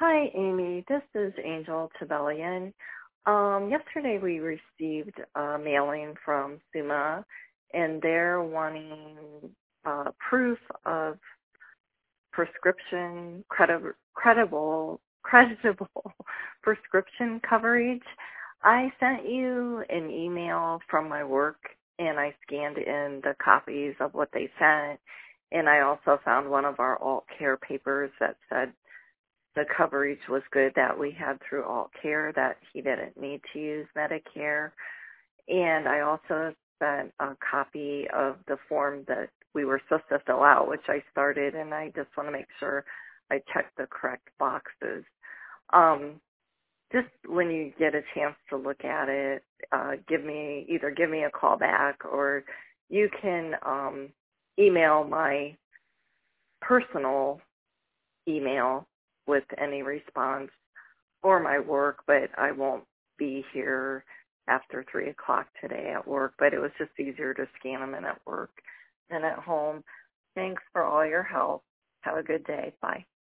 Hi, Amy. This is Angel Tabellion. Yesterday we received a mailing from SUMA, and they're wanting proof of prescription creditable prescription coverage. I sent you an email from my work, and I scanned in the copies of what they sent, and I also found one of our alt care papers that said the coverage was good that we had through alt care, that he didn't need to use Medicare. And I also sent a copy of the form that we were supposed to fill out, which I started, and I just want to make sure I checked the correct boxes. Just when you get a chance to look at it, give me a call back, or you can email my personal email with any response, or my work, but I won't be here after 3 o'clock today at work. But it was just easier to scan them in at work than at home. Thanks for all your help. Have a good day. Bye.